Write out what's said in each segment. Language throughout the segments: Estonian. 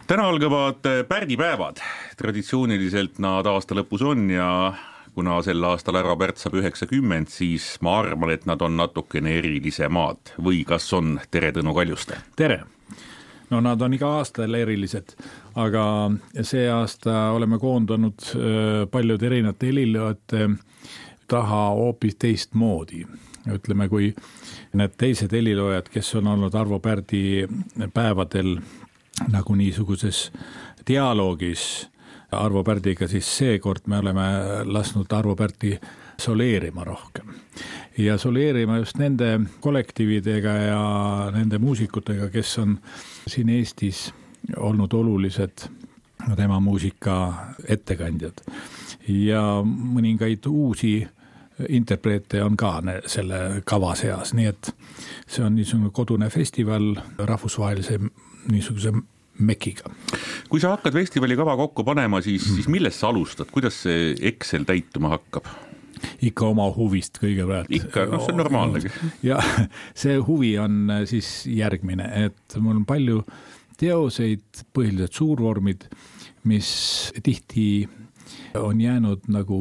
Täna algavad pärdipäevad. Traditsiooniliselt nad aasta lõpus on ja kuna sel aastal Arvo Pärt saab 90, siis ma arvan, et nad on natukene erilisemad. Või kas on? Tere, Tõnu Kaljuste. Tere! No nad on iga aastal erilised, aga see aasta oleme koondanud paljud erinevate helilööjate taha hoopis teistmoodi. Ütleme, kui need teised helilööjad, kes on olnud Arvo Pärdi päevadel nagu niisuguses dialoogis Arvo Pärdiga, siis seekord me oleme lasknud Arvo Pärdi soleerima rohkem. Ja soleerima just nende kollektiividega ja nende muusikutega, kes on siin Eestis olnud olulised tema muusika ettekandjad. Ja mõningaid uusi interpreete on ka selle kava seas, nii et see on niisugune kodune festival rahvusvahelise niisuguse mekiga. Kui sa hakkad festivali kava kokku panema, siis millest sa alustad? Kuidas see Excel täituma hakkab? Ikka oma huvist kõigepealt. Ikka, see on normaalne. Ja see huvi on siis järgmine, et mul on palju teoseid, põhiliselt suurvormid, mis tihti on jäänud nagu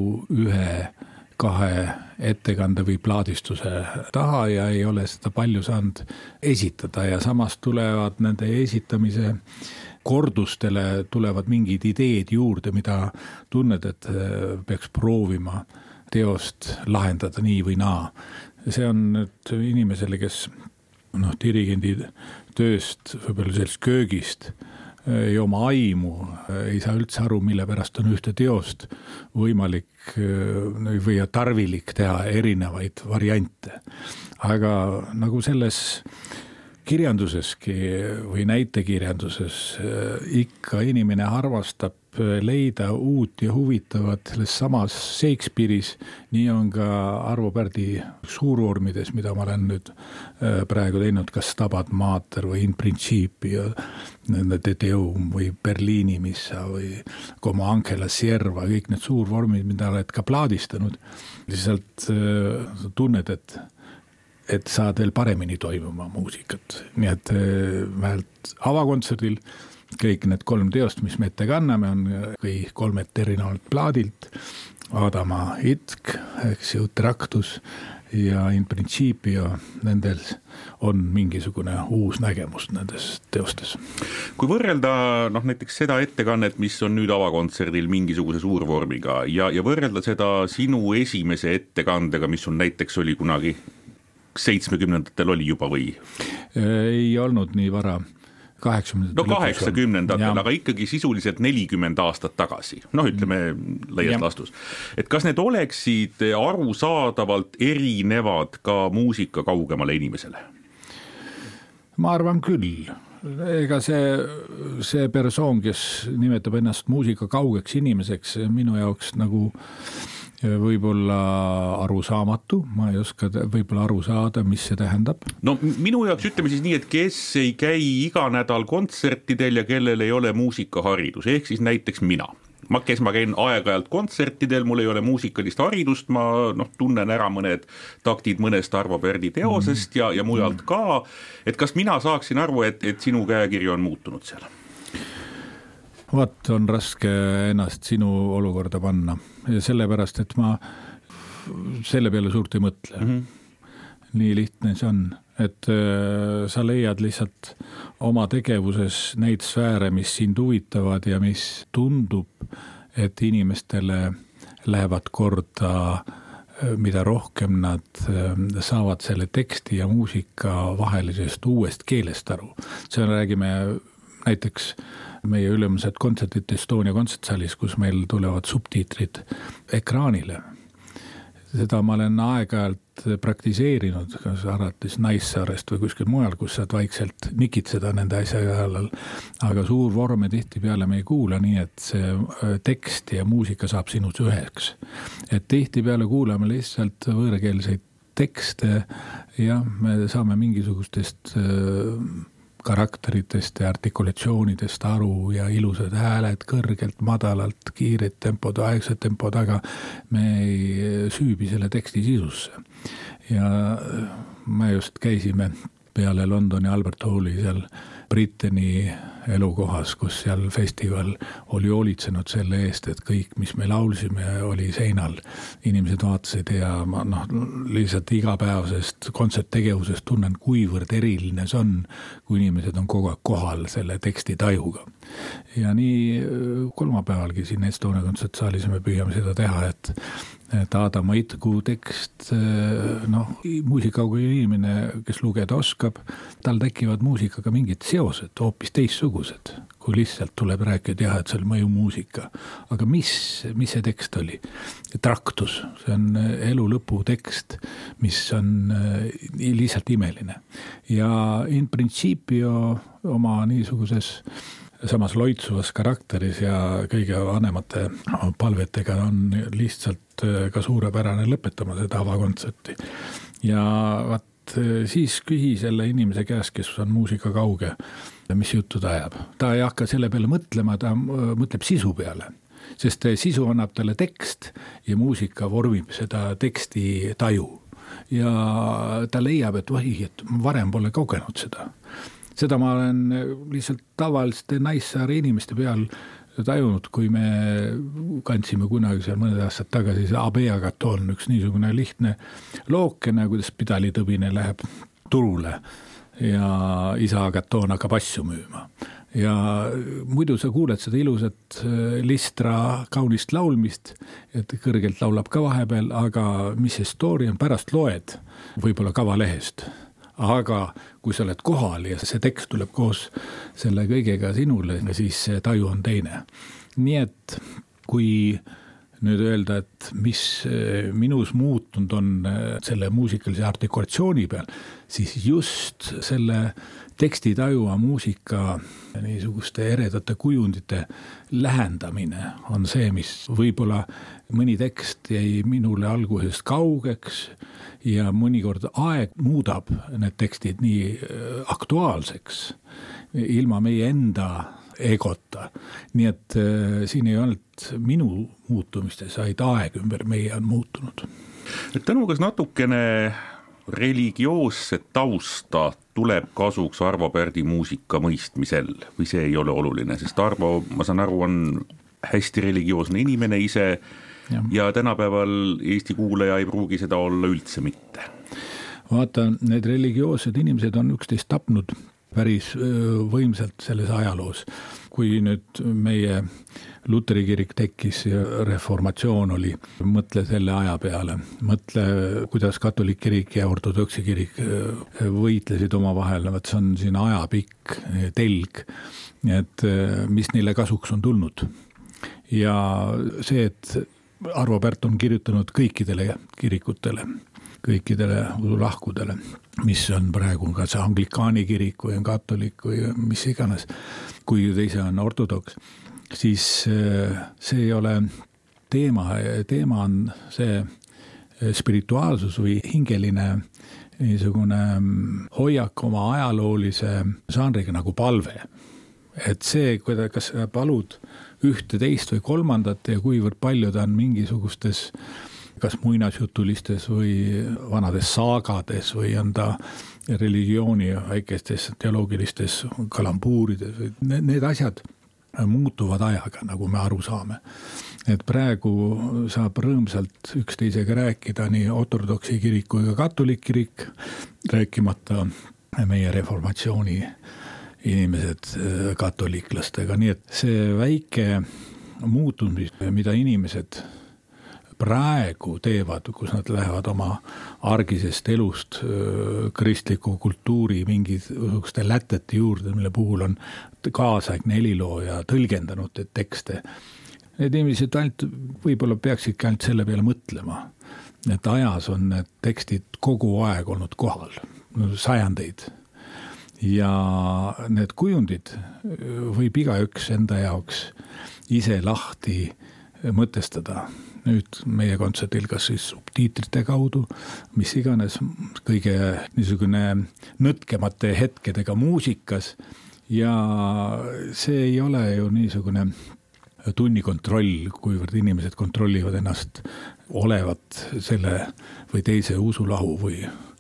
kahe ettekande või plaadistuse taha ja ei ole seda palju saanud esitada ja samas tulevad nende esitamise kordustele tulevad mingid ideed juurde, mida tunned, et peaks proovima teost lahendada nii või naa. See on nüüd inimesele, kes dirigendi tööst, võib-olla sellest köögist ja oma aimu ei saa üldse aru, mille pärast on ühte teost võimalik või tarvilik teha erinevaid variante. Aga nagu selles kirjanduseski või näitekirjanduses ikka inimene arvastab leida uut ja huvitavat selles samas Shakespeare'is, nii on ka Arvo Pärdi suurvormides, mida ma olen nüüd praegu teinud, kas Stabat Mater või In Principio, De Deum või Berliini missa või Como Anche la Sierva, kõik need suurvormid, mida oled ka plaadistanud, lihtsalt tunned, et saad veel paremini toimuma muusikat. Nii et vähelt avakontserdil kõik need 3 teost, mis me ette kanname, on kõik 3 erinevalt plaadilt. Adama Itk, Tractus ja In Principio, nendel on mingisugune uus nägemus nendes teostes. Kui võrrelda näiteks seda ettekannet, mis on nüüd avakontserdil mingisuguse suurvormiga ja võrrelda seda sinu esimese ettekandega, mis on näiteks oli kunagi 70-ndatel oli juba või? Ei olnud nii vara. 80-ndatel, aga ikkagi sisuliselt 40 aastat tagasi. Ütleme laias laastus. Et kas need oleksid arusaadavalt erinevad ka muusika kaugemale inimesele? Ma arvan küll. Ega see persoon, kes nimetab ennast muusika kaugeks inimeseks, minu jaoks nagu võib-olla arusaamatu, ma ei oska võib-olla aru saada, mis see tähendab. Minu jaoks ütleme siis nii, et kes ei käi iga nädal kontsertidel ja kellel ei ole muusikaharidus, ehk siis näiteks mina, kes ma käin aeg-ajalt kontsertidel, mul ei ole muusikalist haridust, ma tunnen ära mõned taktid mõnest Arvo Pärdi teosest ja mujalt ka, et kas mina saaksin aru, et sinu käekiri on muutunud seal? Vaat on raske ennast sinu olukorda panna ja sellepärast, et ma selle peale suurt ei mõtle. Nii lihtne see on, et sa leiad lihtsalt oma tegevuses neid sfääre, mis sind huvitavad ja mis tundub, et inimestele lähevad korda, mida rohkem nad saavad selle teksti ja muusika vahelisest uuest keelest aru. See räägime näiteks meie ülemused kontserdid Estonia kontsertsaalis, kus meil tulevad subtiitrid ekraanile. Seda ma olen aeg-ajalt praktiseerinud, kas arvates Naissaarest või kuskil mujal, kus saad vaikselt nikitseda nende asja allal. Aga suur vorme tihti peale me ei kuula, nii et see tekst ja muusika saab sinus üheks. Et tihti peale kuulame lihtsalt võõrakeelseid tekste ja me saame mingisugustest karakteritest ja artikulatsioonidest aru ja ilusad hääled kõrgelt, madalalt, kiired tempod, aegsed tempod, aga me ei süübi selle teksti sisusse. Ja me just käisime peale Londoni Albert Halli seal Brittani elukohas, kus seal festival oli hoolitsenud selle eest, et kõik, mis me laulsime, oli seinal. Inimesed vaatasid ja ma lihtsalt igapäevasest kontserttegevusest tunnen, kuivõrd eriline see on, kui inimesed on kogu aeg kohal selle teksti tajuga. Ja nii kolmapäevalgi siin Estonia kontsertsaalis me püüame seda teha, et Adam Aitku tekst, muusikauga inimene, kes lugeda oskab, tal tekivad muusikaga mingid seosed, hoopis teistsugused, kui lihtsalt tuleb rääkida, et see oli mõju muusika. Aga mis see tekst oli? Traktus, see on elu lõpu tekst, mis on lihtsalt imeline. Ja in principio oma niisuguses samas loitsuvas karakteris ja kõige vanemate palvetega on lihtsalt ka suurepärane lõpetama seda avakontserti. Ja siis küsi selle inimese käest, kes on muusika kauge, mis juttu ta ajab. Ta ei hakka selle peale mõtlema, ta mõtleb sisu peale, sest sisu annab talle tekst ja muusika vormib seda teksti taju. Ja ta leiab, et varem pole kogenud seda. Seda ma olen lihtsalt tavaliste Naissaare inimeste peal tajunud, kui me kandsime kunagi seal mõned aastad tagasi see Abeagaton, üks niisugune lihtne lookene, kuidas pidalitõbine läheb turule ja isa Agaton hakkab asju müüma. Ja muidu sa kuuled seda ilusat listra kaunist laulmist, et kõrgelt laulab ka vahepeal, aga mis see story on, pärast loed võib-olla kavalehest. Aga kui sa oled kohal ja see tekst tuleb koos selle kõigega sinule, siis see taju on teine. Nii et kui nüüd öelda, et mis minus muutunud on selle muusikalise artikulatsiooni peal, siis just selle teksti tajua muusika niisuguste eredate kujundite lähendamine on see, mis võib-olla mõni tekst jäi minule algusest kaugeks ja mõnikord aeg muudab need tekstid nii aktuaalseks ilma meie enda egota. Nii et siin ei olnud minu muutumistes, vaid aeg ümber meie on muutunud. Tänu, kas natukene religioosset tausta tuleb kasuks Arvo Pärdi muusika mõistmisel või see ei ole oluline, sest Arvo, ma saan aru, on hästi religioosne inimene ise ja tänapäeval Eesti kuulaja ei pruugi seda olla üldse mitte. Vaata, need religioossed inimesed on üksteist tapnud päris võimsalt selles ajaloos. Kui nüüd meie Luteri kirik tekkis ja reformatsioon oli, mõtle selle aja peale. Mõtle, kuidas katolik kirik ja ortodoksi kirik võitlesid oma vahel. See on siin ajapikk telg, et mis neile kasuks on tulnud. Ja see, et Arvo Pärt on kirjutanud kõikidele kirikutele, kõikidele lahkudele, mis on praegu ka see anglikaani kirik või on katolik või mis iganes, kui teise on ortodoks, siis see ei ole teema. Teema on see spirituaalsus või hingeline niisugune hoiak oma ajaloolise žanriga nagu palve. Et see, kas sa palud ühte, teist või kolmandat ja kuivõrd palju ta on mingisugustes kas muinasjutulistes või vanades saagades või on ta religiooni väikestes teoloogilistes kalambuurides. Need asjad muutuvad ajaga, nagu me aru saame. Et praegu saab rõõmsalt üksteisega rääkida nii ortodoksi kirik kui ka katolik kirik, rääkimata meie reformatsiooni inimesed katoliklastega. Nii et see väike muutus, mida inimesed praegu teevad, kus nad lähevad oma argisest elust kristliku kultuuri mingisuguste lätete juurde, mille puhul on kaasaegne helilooja tõlgendanud tekste. Need inimesed ainult võib-olla peaksidki ainult selle peale mõtlema, et ajas on need tekstid kogu aeg olnud kohal, sajandeid. Ja need kujundid võib igaüks enda jaoks ise lahti mõtestada. Nüüd meie kontserdil kas siis subtiitrite kaudu, mis iganes kõige niisugune nõtkemate hetkedega muusikas ja see ei ole ju niisugune tunnikontroll, kuivõrd inimesed kontrollivad ennast olevat selle või teise usulahu või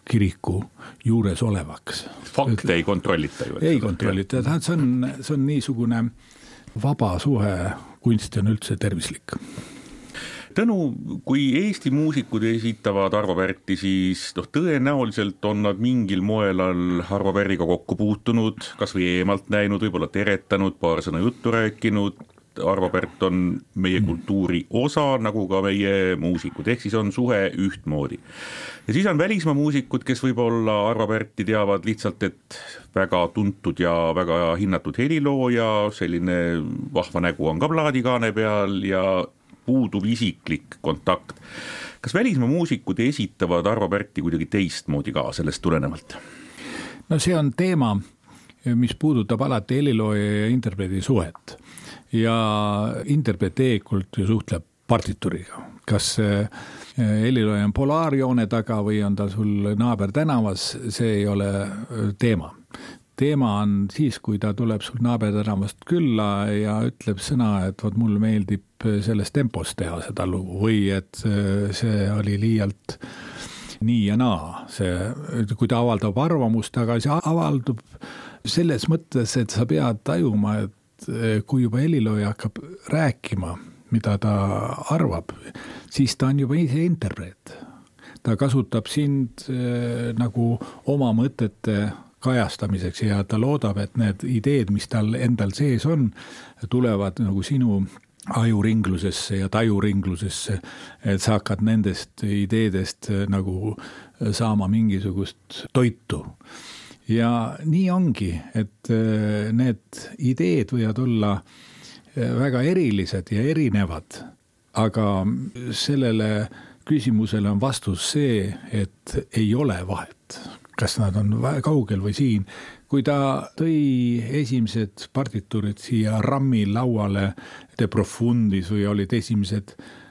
kiriku juures olevaks. Fakte ei kontrollita ju. Ei kontrollita, see on niisugune vaba suhe, kunst on üldse tervislik. Tõnu, kui Eesti muusikud esitavad Arvo Pärti, siis tõenäoliselt on nad mingil moel Arvo Pärdiga kokku puutunud, kas või eemalt näinud, võib-olla teretanud, paar sõna juttu rääkinud. Arvo Pärt on meie kultuuri osa, nagu ka meie muusikud, ehk siis on suhe ühtmoodi. Ja siis on välismaa muusikud, kes võib-olla Arvo Pärti teavad lihtsalt, et väga tuntud ja väga hinnatud helilooja, selline vahva nägu on ka plaadikaane peal ja puudub isiklik kontakt. Kas välismaa muusikud esitavad Arvo Pärti kuidagi teistmoodi ka sellest tulenevalt? No see on teema, mis puudutab alati helilooja ja interpreti suhet. Ja interpret tegelikult ju suhtleb partituriga. Kas helilooja on polaarjoone taga või on ta sul naaber tänavas, see ei ole teema. Teema on siis, kui ta tuleb sul naaber tänavast külla ja ütleb sõna, et mulle meeldib selles tempos teha seda lugu või et see oli liialt nii ja naa. Kui ta avaldab arvamust, aga see avaldub selles mõttes, et sa pead tajuma, et kui juba helilooja hakkab rääkima, mida ta arvab, siis ta on juba ise interpret. Ta kasutab sind nagu oma mõtete kajastamiseks ja ta loodab, et need ideed, mis tal endal sees on, tulevad nagu sinu ajuringlusesse ja tajuringlusesse, et sa hakkad nendest ideedest nagu saama mingisugust toitu. Ja nii ongi, et need ideed võivad olla väga erilised ja erinevad, aga sellele küsimusele on vastus see, et ei ole vahet. Kas nad on kaugel või siin. Kui ta tõi esimesed partiturid siia Rammi lauale De Profundis või olid esimesed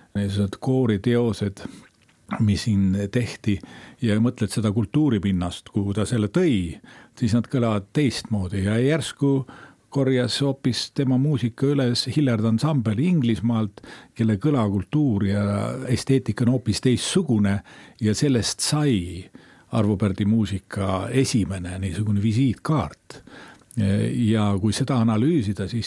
kooriteosed, mis siin tehti ja mõtled seda kultuuripinnast, kuhu ta selle tõi, siis nad kõlavad teistmoodi ja järsku korjas hoopis tema muusika üles Hillard Ensemble Inglismaalt, kelle kõlakultuur ja esteetika on hoopis teistsugune ja sellest sai Arvo Pärdi muusika esimene niisugune visiitkaart. Ja kui seda analüüsida, siis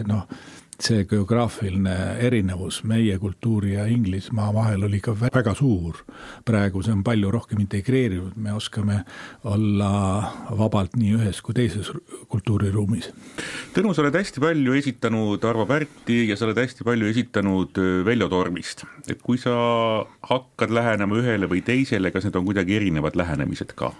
see geograafiline erinevus meie kultuuri ja Inglismaa vahel oli ka väga suur. Praegu see on palju rohkem integreerinud, me oskame olla vabalt nii ühes kui teises kultuuriruumis. Tõnu, sa oled hästi palju esitanud Arvo Pärti ja sa oled hästi palju esitanud Veljo Tormist. Et kui sa hakkad lähenema ühele või teisele, kas need on kuidagi erinevad lähenemised ka?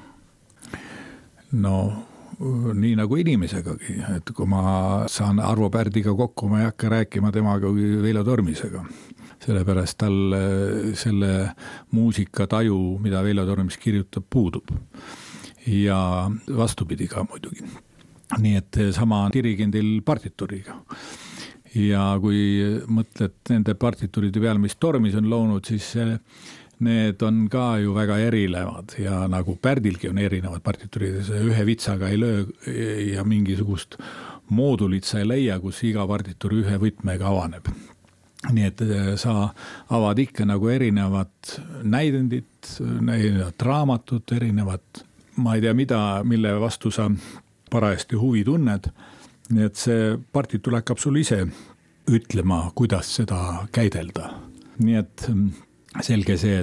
No nii nagu inimesegagi, et kui ma saan Arvo Pärdiga kokku, ma ei hakka rääkima temaga kui Veljo Tormisega. Sellepärast tal selle muusikataju, mida Veljo Tormis kirjutab, puudub. Ja vastupidi ka muidugi. Nii et sama dirigendil partituriga. Ja kui mõtled nende partituride peale, mis Tormis on loonud, siis need on ka ju väga erinevad ja nagu Pärdilgi on erinevad partiturid, ühe vitsaga ei löö ja mingisugust moodulit sa ei leia, kus iga partitur ühe võtmega avaneb. Nii et sa avad ikka nagu erinevad näidendid, erinevad raamatut, erinevad, ma ei tea mida, mille vastu sa parajasti huvi tunned. Nii et see partitur hakkab sul ise ütlema, kuidas seda käidelda. Nii et selge see,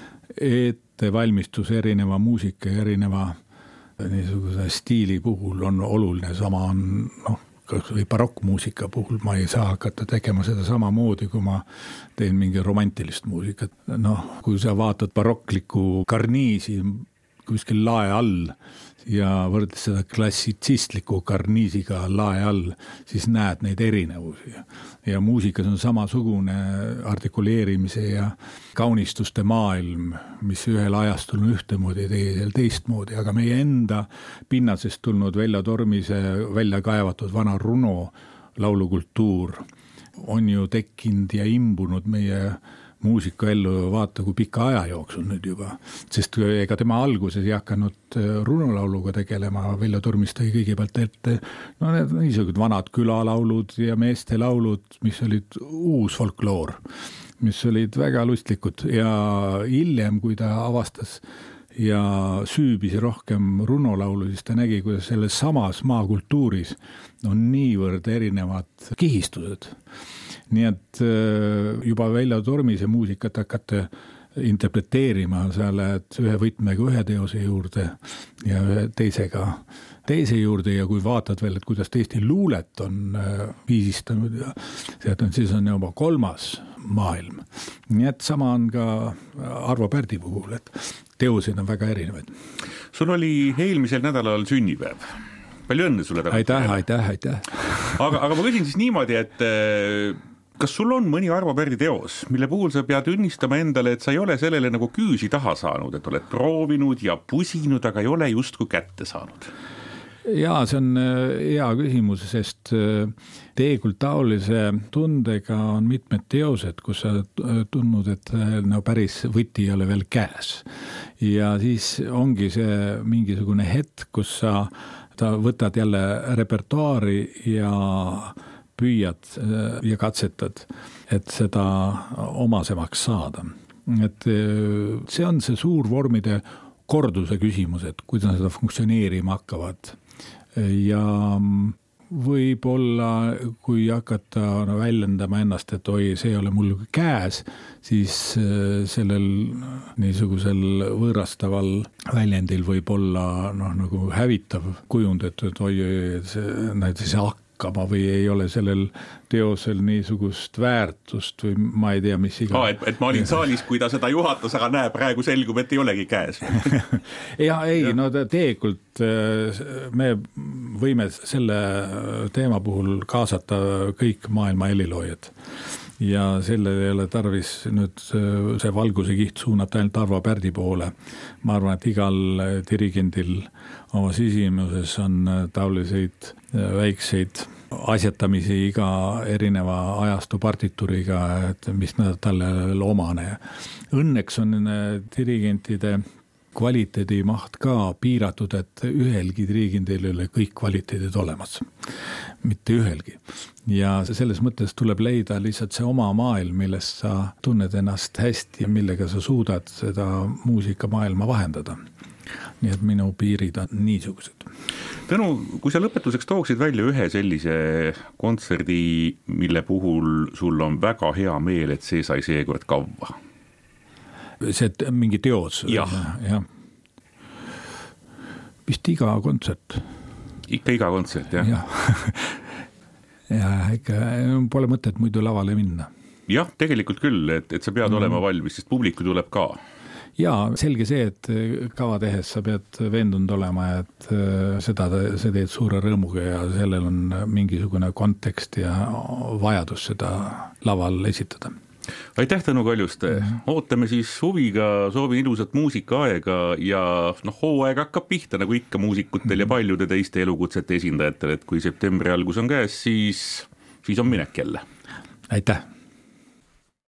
et valmistus erineva muusika ja erineva niisuguse stiili puhul on oluline, sama on või barokkmuusika puhul ma ei saa hakata tegema seda sama moodi, kui ma teen mingi romantilist muusikat. Kui sa vaatad barokkliku karniisi kuskil lae all ja võrdes seda klassitsistliku karniisiga lae all, siis näed neid erinevusi. Ja muusikas on samasugune artikuleerimise ja kaunistuste maailm, mis ühel ajastul on ühtemoodi, teisel teistmoodi, aga meie enda pinnasest tulnud Veljo Tormise välja kaevatud vana Runo laulukultuur on ju tekkinud ja imbunud meie muusika ellu, vaata kui pika aja jooksul nüüd juba, sest ega tema alguses ei hakanud Runo lauluga tegelema, Veljo Tormis tõi kõigepealt ette need niisugused vanad külalaulud ja meeste laulud, mis olid uus folkloor, mis olid väga lustlikud ja hiljem, kui ta avastas ja süübis rohkem runolaulu, siis ta nägi, kuidas selles samas maakultuuris on niivõrd erinevad kihistused. Nii et juba Veljo Tormise muusikat hakata interpreteerima selle, et ühe võtmega ühe teose juurde ja ühe teise juurde ja kui vaatad veel, et kuidas Eesti luulet on viisistanud ja siis on juba kolmas maailm. Nii et sama on ka Arvo Pärdi puhul, et teoseid on väga erinevaid. Sul oli eelmisel nädalal sünnipäev. Palju õnne sulle tagasi. Aitäh. Aga ma küsin siis niimoodi, et kas sul on mõni Arvo Pärdi teos, mille puhul sa pead ünnistama endale, et sa ei ole sellele nagu küüsi taha saanud, et oled proovinud ja pusinud, aga ei ole justkui kätte saanud? Jaa, see on hea küsimus, sest tegelikult taolise tundega on mitmed teosed, kus sa tundnud, et no päris võti ei ole veel käes. Ja siis ongi see mingisugune hetk, kus sa võtad jälle repertuaari ja püüad ja katsetad, et seda omasemaks saada. Et see on see suur vormide korduse küsimus, et kuidas seda funktsioneerima hakkavad. Ja võib-olla, kui hakata väljendama ennast, et oi, see ei ole mul käes, siis sellel niisugusel võõrastaval väljendil võib olla nagu hävitav kujund, et oi, näiteks hakkama või ei ole sellel teosel niisugust väärtust või ma ei tea, mis iga. Et ma olin saalis, kui ta seda juhatas, aga näe, praegu selgub, et ei olegi käes. No tegelikult me võime selle teema puhul kaasata kõik maailma heliloojad. Ja selle ei ole tarvis nüüd see valguse kiht suunata ainult Arvo Pärdi poole. Ma arvan, et igal dirigendil oma sisimuses on taoliseid väikseid asjatamisi iga erineva ajastu partituriga, et mis talle omane. Õnneks on dirigentide kvaliteedimaht ka piiratud, et ühelgi dirigendil ei ole kõik kvaliteedid olemas. Mitte ühelgi. Ja selles mõttes tuleb leida lihtsalt see oma maailm, millest sa tunned ennast hästi ja millega sa suudad seda muusikamaailma vahendada. Nii et minu piirid on niisugused. Tõnu, kui sa lõpetuseks tooksid välja ühe sellise kontserdi, mille puhul sul on väga hea meel, et see sai seekord kaua? See mingi teos? Jah. Vist iga kontsert. Ikka iga kontsert, jah? Ja ikka pole mõtet muidu lavale minna. Jah, tegelikult küll, et sa pead olema valmis, sest publiku tuleb ka. Jaa, selge see, et kava tehes sa pead veendunud olema, et seda sa teed suure rõõmuga ja sellel on mingisugune kontekst ja vajadus seda laval esitada. Aitäh, Tõnu Kaljuste. Ootame siis huviga, soovin ilusat muusikaaega ja hooaeg hakkab pihta nagu ikka muusikutel ja paljude teiste elukutsete esindajatel, et kui septembri algus on käes, siis on minek jälle. Aitäh!